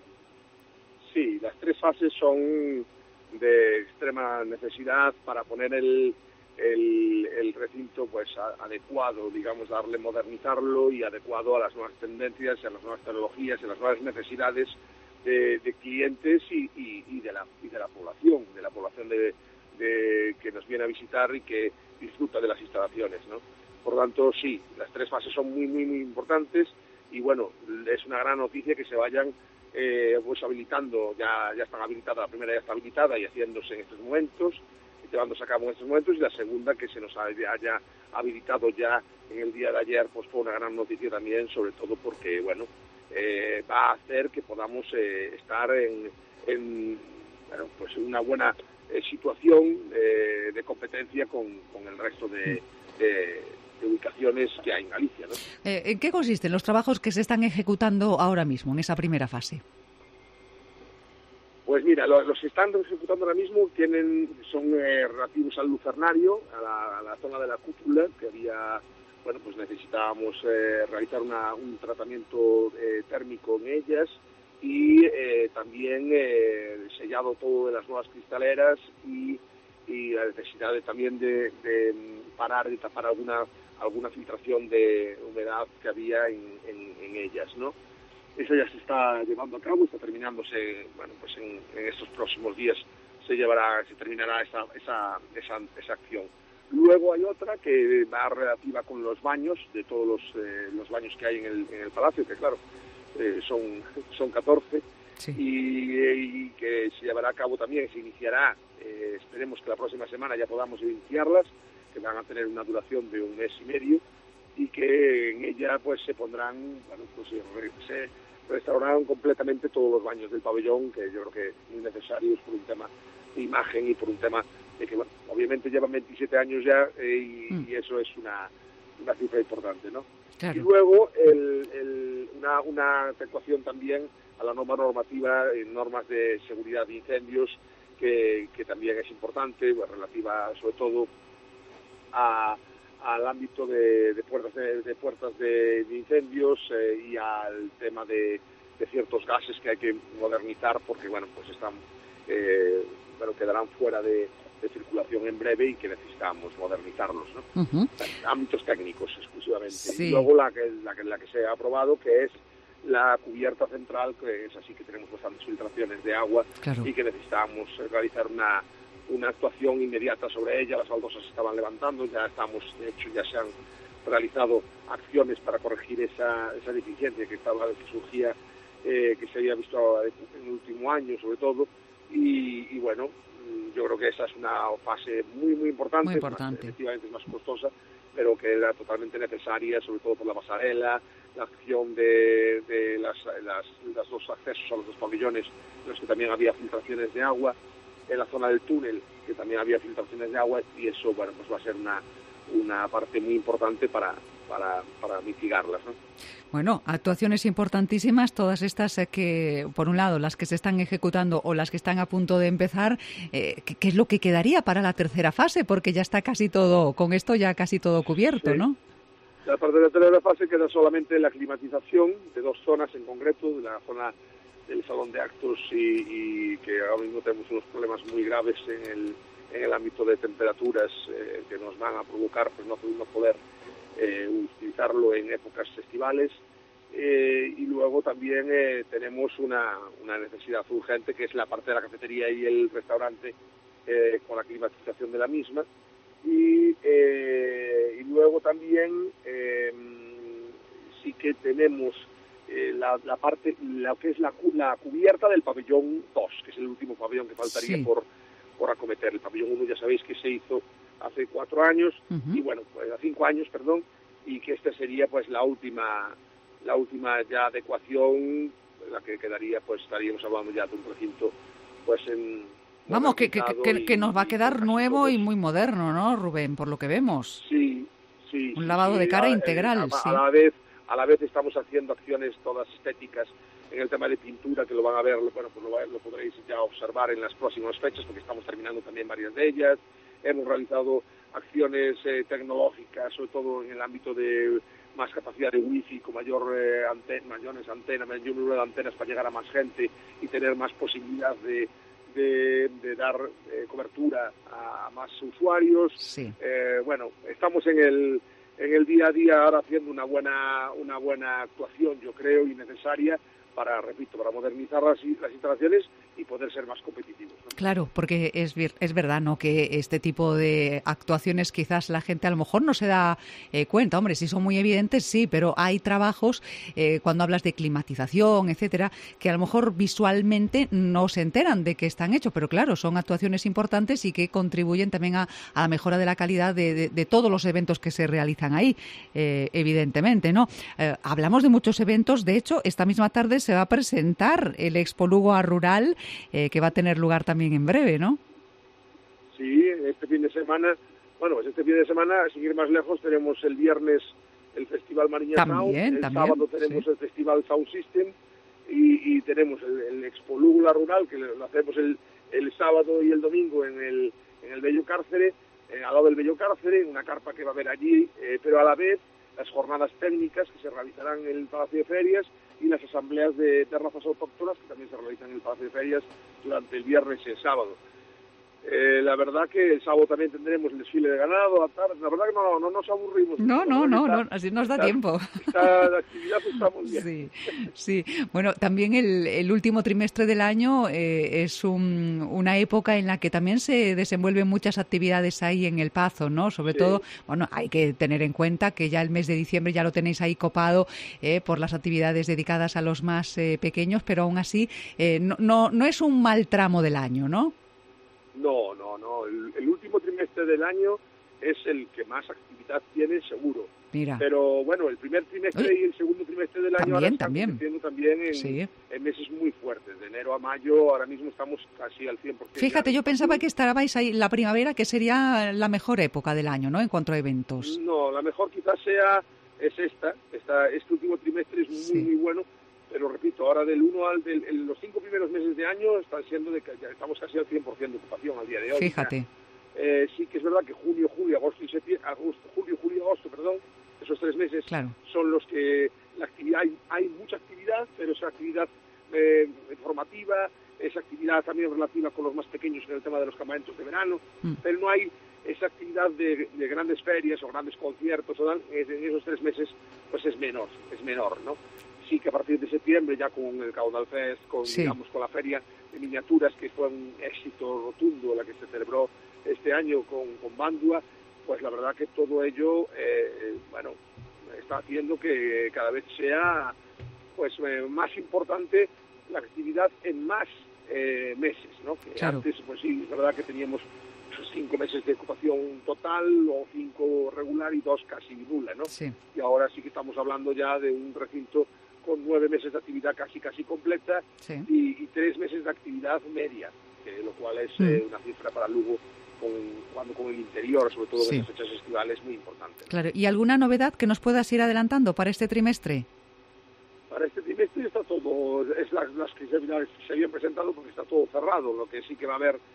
Sí, las tres fases son de extrema necesidad para poner el recinto pues adecuado, digamos, modernizarlo y adecuado a las nuevas tendencias, a las nuevas tecnologías, a las nuevas necesidades de clientes y de la población, que nos viene a visitar y que disfruta de las instalaciones, ¿no? Por lo tanto, sí, las tres fases son muy, muy, muy importantes y bueno, es una gran noticia que se vayan pues habilitando, ya están habilitadas, la primera ya está habilitada y haciéndose en estos momentos, llevándose a cabo en estos momentos, y la segunda que se nos haya habilitado ya en el día de ayer, pues fue una gran noticia también, sobre todo porque, bueno, va a hacer que podamos estar en una buena situación de competencia con el resto de ubicaciones que hay en Galicia, ¿no? ¿En qué consisten los trabajos que se están ejecutando ahora mismo, en esa primera fase? Pues mira, los que están ejecutando ahora mismo son relativos al lucernario, a la zona de la cúpula, que había, bueno, pues necesitábamos realizar un tratamiento térmico en ellas y también sellado todo de las nuevas cristaleras y la necesidad también de parar y tapar alguna filtración de humedad que había en ellas, ¿no? Eso ya se está llevando a cabo, está terminándose, bueno, pues en estos próximos días se terminará esa acción. Luego hay otra que va relativa con los baños, de todos los baños que hay en el palacio, que claro, son 14, y que se llevará a cabo también, se iniciará, esperemos que la próxima semana ya podamos iniciarlas, que van a tener una duración de 1 mes y medio, y que en ella pues se pondrán, se restaurarán completamente todos los baños del pabellón, que yo creo que es muy necesario por un tema de imagen y por un tema de que, bueno, obviamente llevan 27 años ya y eso es una cifra importante, ¿no? Claro. Y luego una adecuación también a la normativa en normas de seguridad de incendios, que también es importante, pues, relativa sobre todo al ámbito de puertas de incendios y al tema de ciertos gases que hay que modernizar porque, bueno, pues quedarán fuera de circulación en breve y que necesitamos modernizarlos, ¿no? Ámbitos técnicos exclusivamente. Sí. Y luego la que se ha aprobado, que es la cubierta central, que es así que tenemos bastantes filtraciones de agua, claro, y que necesitamos realizar una actuación inmediata sobre ella. Las baldosas se estaban levantando, de hecho ya se han realizado acciones para corregir esa deficiencia que surgía, que se había visto en el último año sobre todo, y bueno, yo creo que esa es una fase muy importante. Muy importante. Efectivamente es más costosa, pero que era totalmente necesaria, sobre todo por la pasarela, la acción de los dos accesos a los dos pabellones, en los que también había filtraciones de agua, en la zona del túnel, que también había filtraciones de agua, y eso, bueno, pues va a ser una parte muy importante para mitigarlas, ¿no? Bueno, actuaciones importantísimas, todas estas que, por un lado, las que se están ejecutando o las que están a punto de empezar. ¿Qué es lo que quedaría para la tercera fase? Porque ya está casi todo, con esto ya casi todo cubierto, sí, ¿no? La parte de la tercera fase queda solamente la climatización de 2 zonas en concreto, de la zona del salón de actos y que ahora mismo tenemos unos problemas muy graves en el ámbito de temperaturas que nos van a provocar pues no poder utilizarlo en épocas estivales, y luego también tenemos una necesidad urgente, que es la parte de la cafetería y el restaurante, con la climatización de la misma, y luego también sí que tenemos la parte, lo que es la cubierta del pabellón 2, que es el último pabellón que faltaría por acometer. El pabellón 1 ya sabéis que se hizo hace 4 años, y bueno, pues a 5 años, perdón, y que esta sería pues la última ya adecuación, la que quedaría, pues estaríamos hablando ya de un recinto pues vamos, que nos va a quedar nuevo y muy moderno, ¿no, Rubén? Por lo que vemos. Sí. Un lavado de cara integral. A la vez estamos haciendo acciones todas estéticas en el tema de pintura, que lo van a ver, bueno, pues lo podréis ya observar en las próximas fechas, porque estamos terminando también varias de ellas. Hemos realizado acciones tecnológicas, sobre todo en el ámbito de más capacidad de wifi, con mayor número de antenas para llegar a más gente y tener más posibilidad de dar cobertura a más usuarios. Sí. Bueno, estamos en el día a día ahora haciendo una buena actuación, yo creo, y necesaria para modernizar las instalaciones y poder ser más competitivos, ¿no? Claro, porque es verdad, ¿no?, que este tipo de actuaciones quizás la gente a lo mejor no se da cuenta. Hombre, sí son muy evidentes, sí, pero hay trabajos, cuando hablas de climatización, etcétera, que a lo mejor visualmente no se enteran de que están hechos, pero claro, son actuaciones importantes y que contribuyen también a la mejora de la calidad de todos los eventos que se realizan ahí, evidentemente, ¿no? Hablamos de muchos eventos. De hecho, esta misma tarde se va a presentar el Expo Lugo Rural, que va a tener lugar también en breve, ¿no? Sí, este fin de semana, sin ir más lejos, tenemos el viernes el Festival Mariña Sound, el sábado tenemos el Festival Sound System y tenemos el Expo Lugo Rural, que lo hacemos el sábado y el domingo en el Bello Cárcere, al lado del Bello Cárcere, una carpa que va a haber allí, pero a la vez las jornadas técnicas que se realizarán en el Palacio de Ferias y las asambleas de razas autóctonas que también se realizan en el Palacio de Ferias durante el viernes y el sábado. La verdad que el sábado también tendremos el desfile de ganado a tarde. La verdad que no nos aburrimos. No, así nos da tiempo. La actividad está muy bien. Sí. Bueno, también el último trimestre del año es una época en la que también se desenvuelven muchas actividades ahí en El Pazo, ¿no? Sobre todo, bueno, hay que tener en cuenta que ya el mes de diciembre ya lo tenéis ahí copado por las actividades dedicadas a los más pequeños, pero aún así no es un mal tramo del año, ¿no? No. El último trimestre del año es el que más actividad tiene, seguro. Mira. Pero bueno, el primer trimestre y el segundo trimestre del año ahora están convirtiendo también en meses muy fuertes. De enero a mayo ahora mismo estamos casi al 100%. Fíjate, yo pensaba que estabais ahí la primavera, que sería la mejor época del año, ¿no? En cuanto a eventos. No, la mejor quizás este último trimestre es muy bueno. Pero repito, ahora los 5 primeros meses de año están siendo ya estamos casi al 100% de ocupación al día de hoy. Fíjate. Sí que es verdad que julio, agosto, esos 3 meses son los que la actividad hay mucha actividad, pero esa actividad formativa, esa actividad también relativa con los más pequeños en el tema de los campamentos de verano, pero no hay esa actividad de grandes ferias o grandes conciertos, en esos 3 meses pues es menor, ¿no? Sí que a partir de septiembre, ya con el Caudal Fest, digamos, con la feria de miniaturas, que fue un éxito rotundo, la que se celebró este año con Bandua, pues la verdad que todo ello, está haciendo que cada vez sea pues más importante la actividad en más meses, ¿no? Que antes, pues sí, es verdad que teníamos 5 meses de ocupación total, o 5 regular y 2 casi nula, ¿no? Sí. Y ahora sí que estamos hablando ya de un recinto con 9 meses de actividad casi completa y 3 meses de actividad media, lo cual es una cifra para Lugo con el interior, sobre todo en las fechas estivales, muy importante. Claro. ¿Y alguna novedad que nos puedas ir adelantando para este trimestre? Para este trimestre está todo, es las que se habían presentado, porque está todo cerrado. Lo que sí que va a haber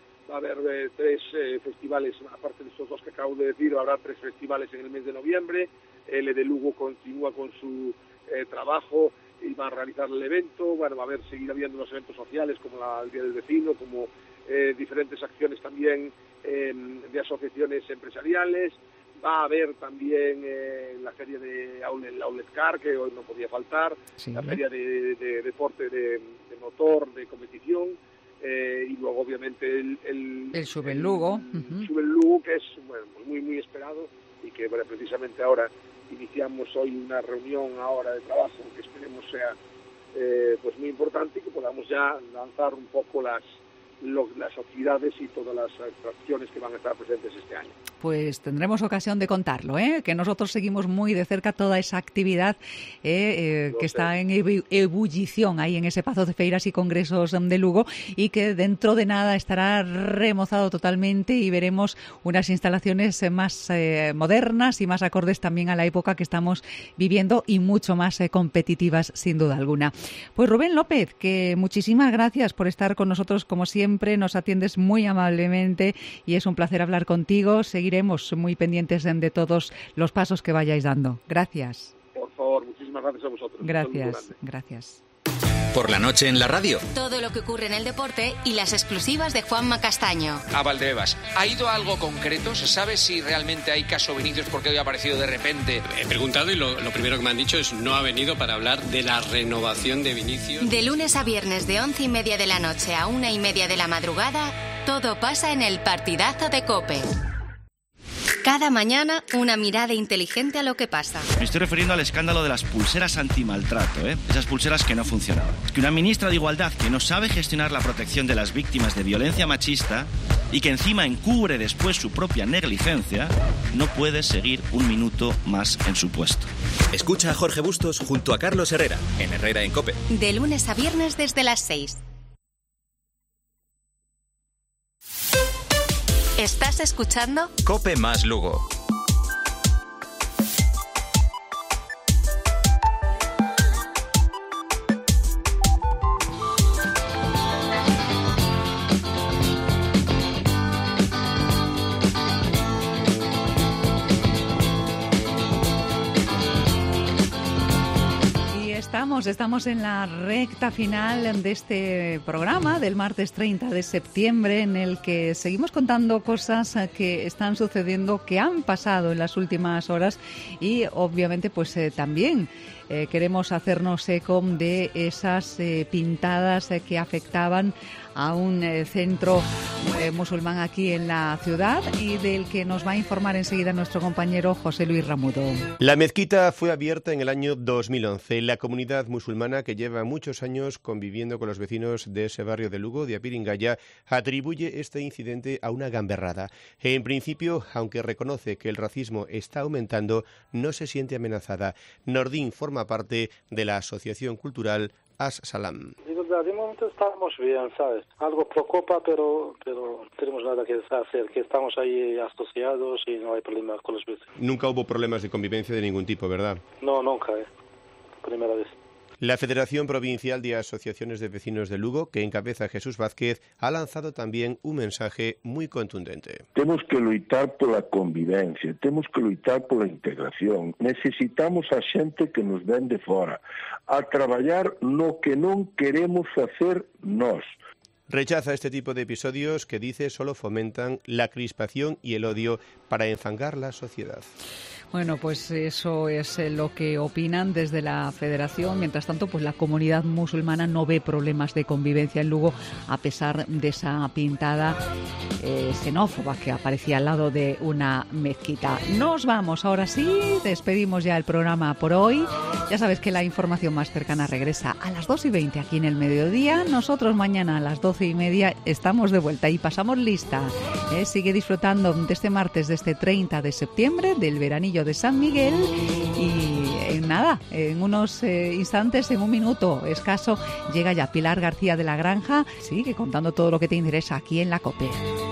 3 festivales, aparte de estos 2 que acabo de decir, habrá 3 festivales en el mes de noviembre. El de Lugo continúa con su trabajo y va a realizar el evento. Bueno, va a seguir habiendo los eventos sociales como el Día del Vecino, como diferentes acciones también de asociaciones empresariales. Va a haber también la feria de Outlet Car, que hoy no podía faltar, la feria de deporte de motor, de competición, y luego obviamente el Sube el Lugo. Sube el Lugo, que es muy esperado, y que precisamente ahora iniciamos hoy una reunión ahora de trabajo que esperemos sea pues muy importante, y que podamos ya lanzar un poco las actividades y todas las atracciones que van a estar presentes este año. Pues tendremos ocasión de contarlo, que nosotros seguimos muy de cerca toda esa actividad que está en ebullición ahí en ese Pazo de Feiras y Congresos de Lugo, y que dentro de nada estará remozado totalmente y veremos unas instalaciones más modernas y más acordes también a la época que estamos viviendo, y mucho más competitivas sin duda alguna. Pues Rubén López, que muchísimas gracias por estar con nosotros como siempre, nos atiendes muy amablemente y es un placer hablar contigo. Seguiremos muy pendientes de todos los pasos que vayáis dando. Gracias. Por favor, muchísimas gracias a vosotros. Gracias. Por la noche en la radio. Todo lo que ocurre en el deporte y las exclusivas de Juanma Castaño. A Valdebebas, ¿ha ido a algo concreto? ¿Se sabe si realmente hay caso Vinicius porque hoy ha aparecido de repente? He preguntado y lo primero que me han dicho es no ha venido para hablar de la renovación de Vinicius. De lunes a viernes de 11:30 de la noche a 1:30 de la madrugada, todo pasa en el partidazo de COPE. Cada mañana, una mirada inteligente a lo que pasa. Me estoy refiriendo al escándalo de las pulseras antimaltrato, esas pulseras que no funcionaban. Que una ministra de Igualdad que no sabe gestionar la protección de las víctimas de violencia machista y que encima encubre después su propia negligencia, no puede seguir un minuto más en su puesto. Escucha a Jorge Bustos junto a Carlos Herrera, en Herrera en COPE. De lunes a viernes desde las 6. ¿Estás escuchando? COPE más Lugo. Estamos en la recta final de este programa del martes 30 de septiembre, en el que seguimos contando cosas que están sucediendo, que han pasado en las últimas horas, y obviamente pues también queremos hacernos eco de esas pintadas que afectaban a un centro musulmán aquí en la ciudad, y del que nos va a informar enseguida nuestro compañero José Luis Ramudo. La mezquita fue abierta en el año 2011. La comunidad musulmana, que lleva muchos años conviviendo con los vecinos de ese barrio de Lugo, de Apiringaya, atribuye este incidente a una gamberrada. En principio, aunque reconoce que el racismo está aumentando, no se siente amenazada. Nordin forma parte de la asociación cultural As-Salam. De momento estamos bien, ¿sabes? Algo preocupa, pero no tenemos nada que hacer, que estamos ahí asociados y no hay problemas con los vecinos. Nunca hubo problemas de convivencia de ningún tipo, ¿verdad? No, nunca, primera vez. La Federación Provincial de Asociaciones de Vecinos de Lugo, que encabeza Jesús Vázquez, ha lanzado también un mensaje muy contundente. Temos que luitar pola convivencia, temos que luitar pola integración. Necesitamos a xente que nos ven de fora, a traballar no que non queremos facer nós. Rechaza este tipo de episodios que, dice, solo fomentan la crispación y el odio para enfangar la sociedad. Bueno, pues eso es lo que opinan desde la Federación. Mientras tanto, pues la comunidad musulmana no ve problemas de convivencia en Lugo, a pesar de esa pintada xenófoba que aparecía al lado de una mezquita. Nos vamos, ahora sí, despedimos ya el programa por hoy. Ya sabes que la información más cercana regresa a las 2:20 aquí en el mediodía. Nosotros mañana a las 12:30 estamos de vuelta y pasamos lista. Sigue disfrutando de este martes, de este 30 de septiembre, del veranillo de San Miguel, y en unos instantes, en un minuto escaso, llega ya Pilar García de la Granja. Sigue contando todo lo que te interesa aquí en la COPE.